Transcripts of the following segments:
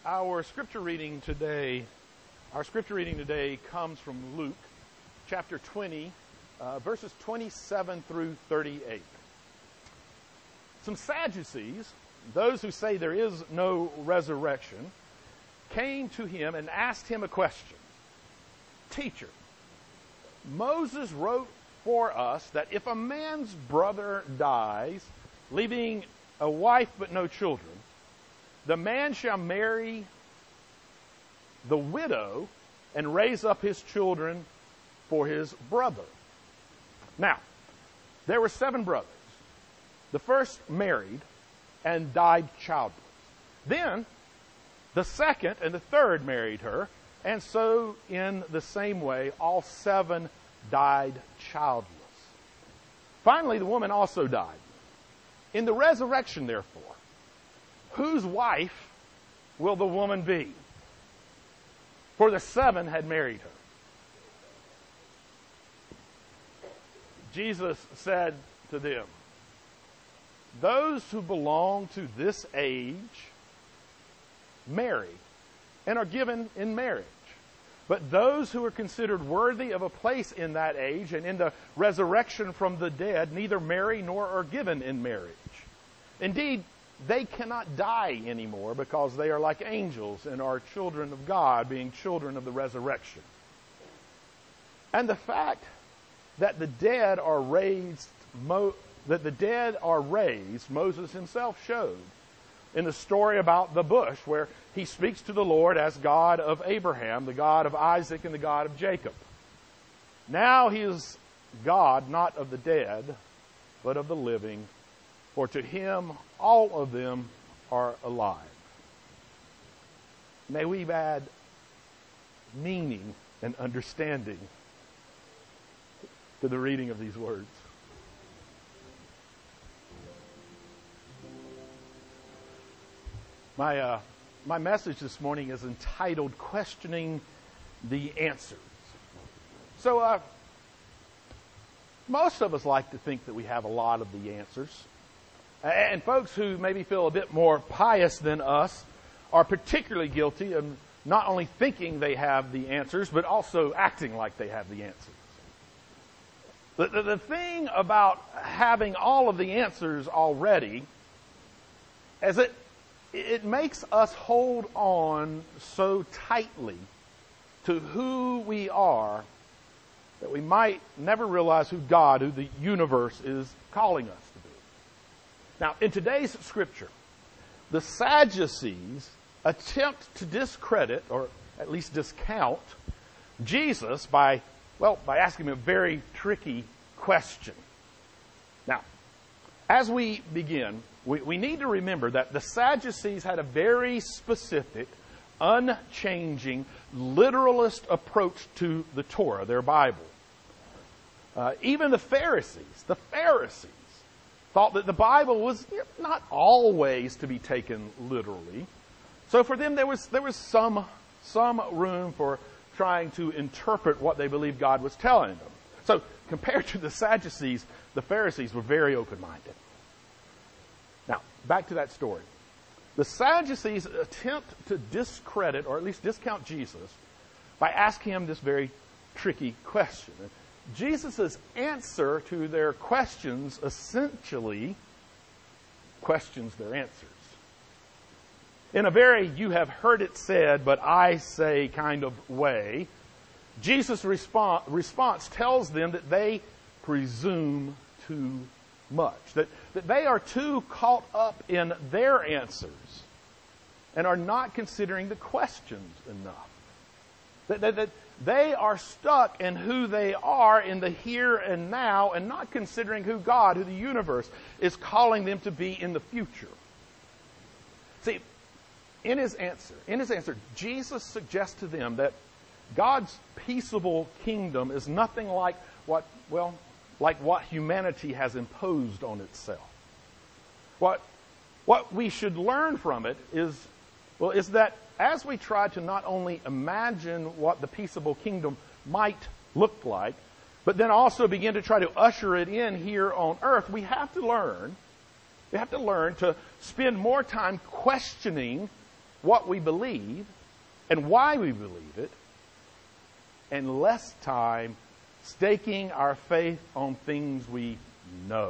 Our scripture reading today comes from Luke chapter 20, verses 27 through 38. Some Sadducees, those who say there is no resurrection, came to him and asked him a question. Teacher, Moses wrote for us that if a man's brother dies, leaving a wife but no children, the man shall marry the widow and raise up his children for his brother. Now, there were 7 brothers. The first married and died childless. Then, the second and the third married her, and so in the same way, all 7 died childless. Finally, the woman also died. In the resurrection, therefore, whose wife will the woman be? For the 7 had married her. Jesus said to them, those who belong to this age marry and are given in marriage. But those who are considered worthy of a place in that age and in the resurrection from the dead neither marry nor are given in marriage. Indeed, they cannot die anymore because they are like angels and are children of God, being children of the resurrection. And the fact that the dead are raised, Moses himself showed in the story about the bush, where he speaks to the Lord as God of Abraham, the God of Isaac, and the God of Jacob. Now he is God not of the dead, but of the living, for to him all of them are alive. May we add meaning and understanding to the reading of these words. My message this morning is entitled Questioning the Answers. So, most of us like to think that we have a lot of the answers. And folks who maybe feel a bit more pious than us are particularly guilty of not only thinking they have the answers, but also acting like they have the answers. The thing about having all of the answers already is that it makes us hold on so tightly to who we are that we might never realize who God, who the universe is calling us to be. Now, in today's scripture, the Sadducees attempt to discredit, or at least discount, Jesus by asking him a very tricky question. Now, as we begin, we need to remember that the Sadducees had a very specific, unchanging, literalist approach to the Torah, their Bible. Even the Pharisees thought that the Bible was not always to be taken literally. So for them, there was some room for trying to interpret what they believed God was telling them. So compared to the Sadducees, the Pharisees were very open-minded. Now, back to that story. The Sadducees attempt to discredit, or at least discount Jesus, by asking him this very tricky question. Jesus' answer to their questions essentially questions their answers. In a very you have heard it said, but I say kind of way, Jesus' response tells them that they presume too much, that they are too caught up in their answers and are not considering the questions enough. That they are stuck in who they are in the here and now and not considering who God, who the universe, is calling them to be in the future. See, in his answer, Jesus suggests to them that God's peaceable kingdom is nothing like what humanity has imposed on itself. What we should learn from it is that as we try to not only imagine what the peaceable kingdom might look like, but then also begin to try to usher it in here on earth, we have to learn to spend more time questioning what we believe and why we believe it, and less time staking our faith on things we know.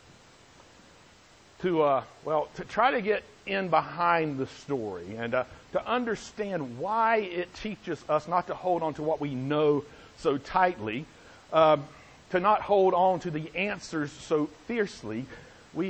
To try to get in behind the story and to understand why it teaches us not to hold on to what we know so tightly, to not hold on to the answers so fiercely, we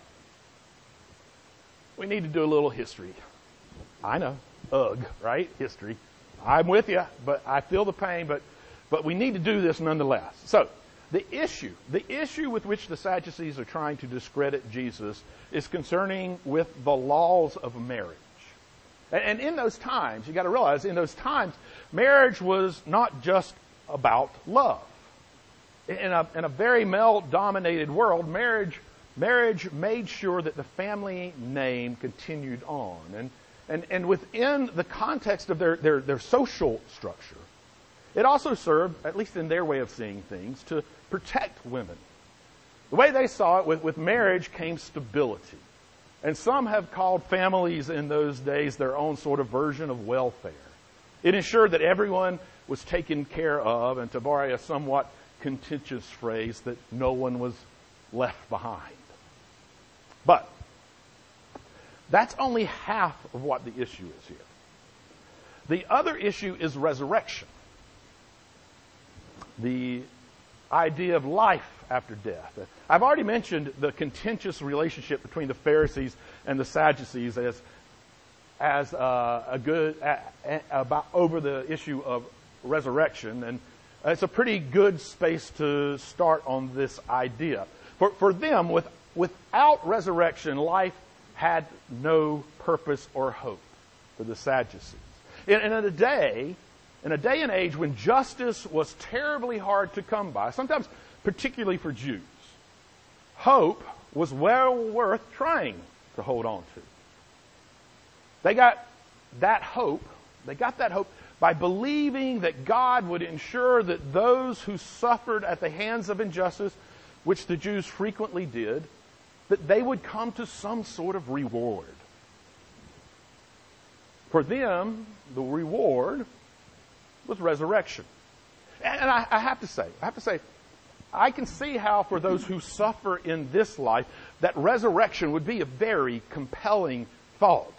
need to do a little history. I know, right? History. I'm with you, but I feel the pain, but we need to do this nonetheless. So, the issue with which the Sadducees are trying to discredit Jesus is concerning with the laws of marriage. And in those times, you got to realize, in those times, marriage was not just about love. In a very male-dominated world, marriage made sure that the family name continued on. And within the context of their social structure, it also served, at least in their way of seeing things, to protect women. The way they saw it, with marriage came stability. And some have called families in those days their own sort of version of welfare. It ensured that everyone was taken care of, and to borrow a somewhat contentious phrase, that no one was left behind. But that's only half of what the issue is here. The other issue is resurrection. The idea of life after death. I've already mentioned the contentious relationship between the Pharisees and the Sadducees as about over the issue of resurrection, and it's a pretty good space to start on this idea. For them, without resurrection, life had no purpose or hope for the Sadducees. In a day and age when justice was terribly hard to come by, sometimes particularly for Jews, hope was well worth trying to hold on to. They got that hope by believing that God would ensure that those who suffered at the hands of injustice, which the Jews frequently did, that they would come to some sort of reward. For them, the reward was resurrection. And I have to say, I can see how for those who suffer in this life, that resurrection would be a very compelling thought.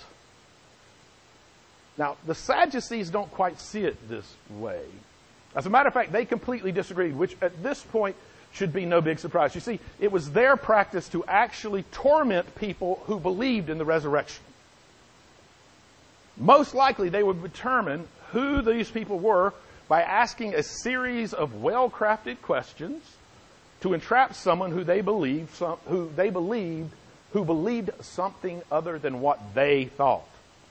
Now, the Sadducees don't quite see it this way. As a matter of fact, they completely disagreed, which at this point should be no big surprise. You see, it was their practice to actually torment people who believed in the resurrection. Most likely, they would determine who these people were by asking a series of well-crafted questions to entrap someone who believed something other than what they thought.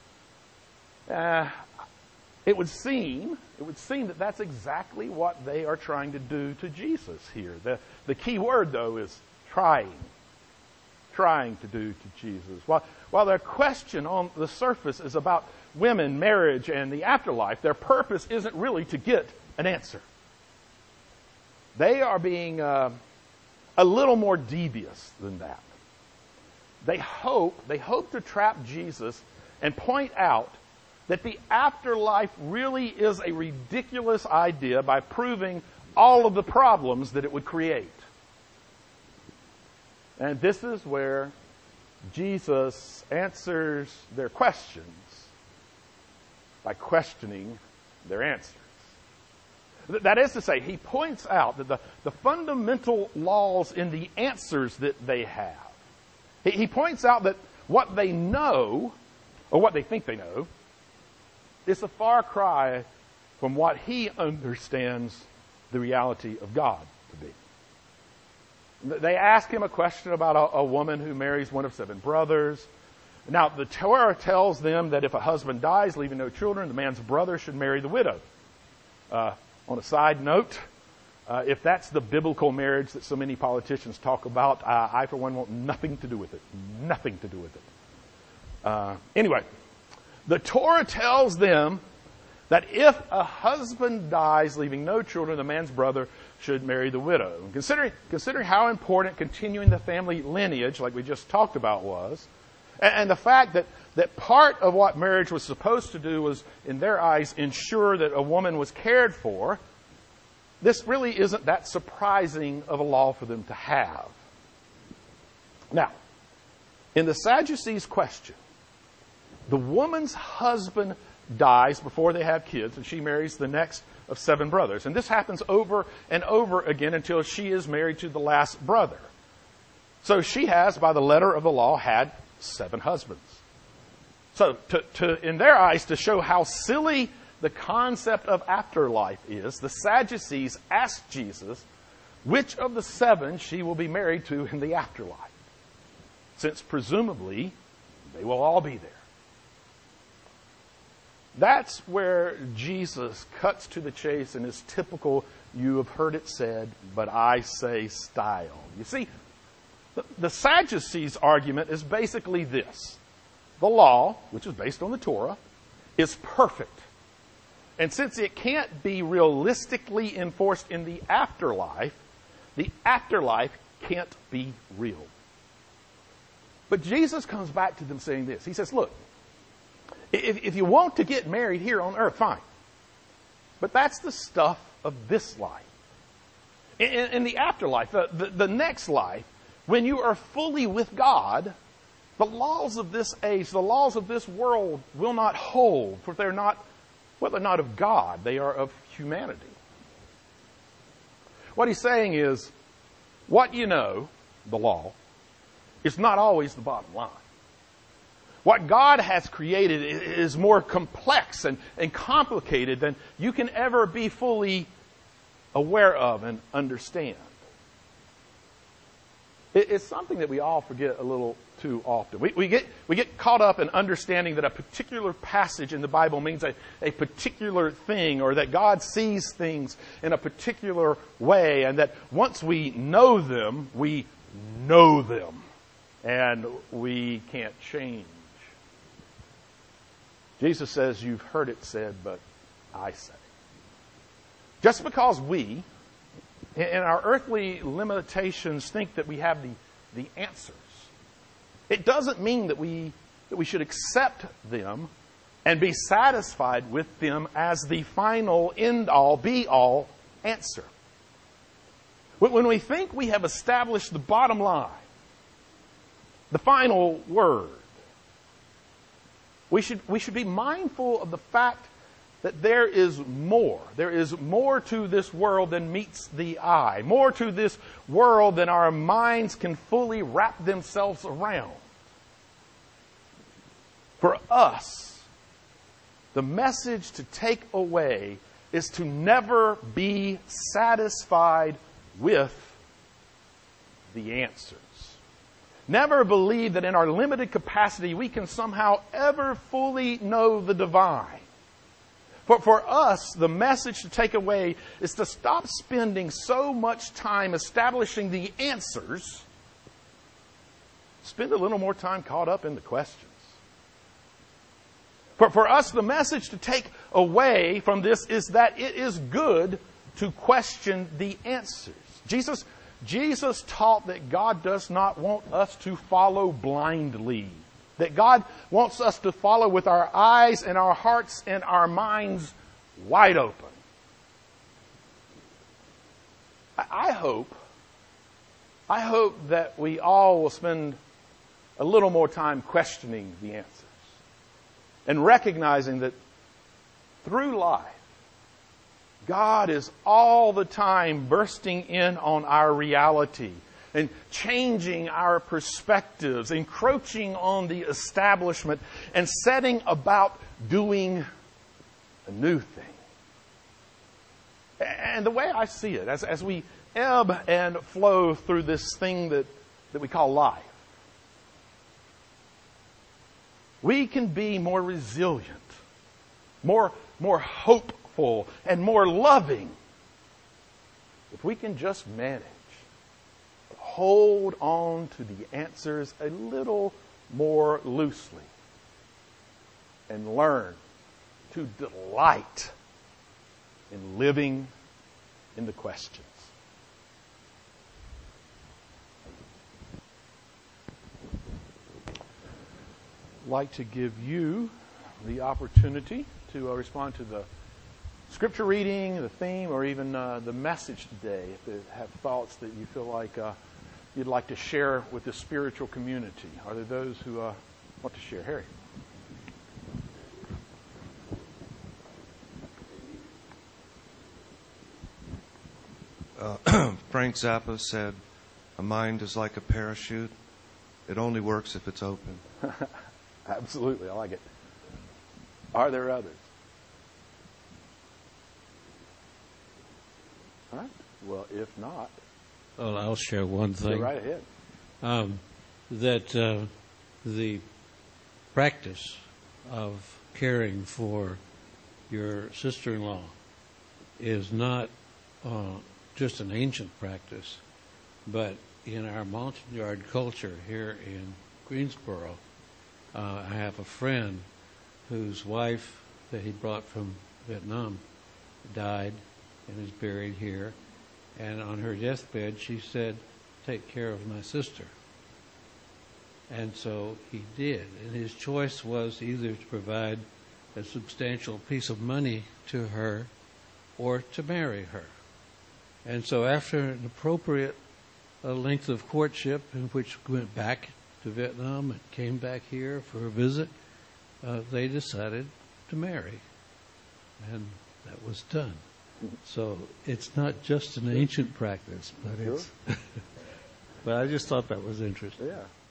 It would seem that that's exactly what they are trying to do to Jesus here. The key word, though, is trying to do to Jesus. While their question on the surface is about women, marriage, and the afterlife, their purpose isn't really to get an answer. They are being a little more devious than that. They hope to trap Jesus and point out that the afterlife really is a ridiculous idea by proving all of the problems that it would create. And this is where Jesus answers their questions by questioning their answers. That is to say, he points out that the fundamental laws in the answers that they have. He points out that what they know, or what they think they know, is a far cry from what he understands the reality of God to be. They ask him a question about a woman who marries one of 7 brothers. Now, the Torah tells them that if a husband dies, leaving no children, the man's brother should marry the widow. On a side note, if that's the biblical marriage that so many politicians talk about, I, for one, want nothing to do with it. Nothing to do with it. Anyway, the Torah tells them that if a husband dies, leaving no children, the man's brother should marry the widow. And considering how important continuing the family lineage, like we just talked about, was, And the fact that part of what marriage was supposed to do was, in their eyes, ensure that a woman was cared for, this really isn't that surprising of a law for them to have. Now, in the Sadducees' question, the woman's husband dies before they have kids, and she marries the next of 7 brothers. And this happens over and over again until she is married to the last brother. So she has, by the letter of the law, had 7 husbands. So in their eyes, to show how silly the concept of afterlife is, the Sadducees asked Jesus which of the 7 she will be married to in the afterlife, since presumably they will all be there. That's where Jesus cuts to the chase in his typical, "you have heard it said, but I say" style. You see, the Sadducees' argument is basically this. The law, which is based on the Torah, is perfect. And since it can't be realistically enforced in the afterlife can't be real. But Jesus comes back to them saying this. He says, look, if you want to get married here on earth, fine. But that's the stuff of this life. In the afterlife, the next life, when you are fully with God, the laws of this age, the laws of this world will not hold, for they're not of God, they are of humanity. What he's saying is, what you know, the law, is not always the bottom line. What God has created is more complex and complicated than you can ever be fully aware of and understand. It's something that we all forget a little too often. We get caught up in understanding that a particular passage in the Bible means a particular thing, or that God sees things in a particular way, and that once we know them, and we can't change. Jesus says, "You've heard it said, but I say." Just because we, in our earthly limitations, think that we have the answers, it doesn't mean that we should accept them and be satisfied with them as the final, end-all, be-all answer. When we think we have established the bottom line, the final word, we should be mindful of the fact that there is more. There is more to this world than meets the eye. More to this world than our minds can fully wrap themselves around. For us, the message to take away is to never be satisfied with the answers. Never believe that in our limited capacity we can somehow ever fully know the divine. For us, the message to take away is to stop spending so much time establishing the answers. Spend a little more time caught up in the questions. For us, the message to take away from this is that it is good to question the answers. Jesus taught that God does not want us to follow blindly. That God wants us to follow with our eyes and our hearts and our minds wide open. I hope that we all will spend a little more time questioning the answers and recognizing that through life, God is all the time bursting in on our reality and changing our perspectives, encroaching on the establishment, and setting about doing a new thing. And the way I see it, as we ebb and flow through this thing that we call life, we can be more resilient, more hopeful, and more loving if we can just manage. Hold on to the answers a little more loosely and learn to delight in living in the questions. like to give you the opportunity to respond to the scripture reading, the theme, or even the message today. If you have thoughts that you feel like you'd like to share with the spiritual community. Are there those who want to share? Harry. Frank Zappa said, "A mind is like a parachute. It only works if it's open." Absolutely, I like it. Are there others? All right. Well, if not, well, I'll share one thing. Go right ahead. That the practice of caring for your sister-in-law is not just an ancient practice, but in our Montagnard culture here in Greensboro, I have a friend whose wife that he brought from Vietnam died and is buried here. And on her deathbed, she said, "Take care of my sister." And so he did. And his choice was either to provide a substantial piece of money to her or to marry her. And so after an appropriate length of courtship, in which went back to Vietnam and came back here for a visit, they decided to marry. And that was done. So it's not just an ancient practice, but it's. But I just thought that was interesting. Yeah.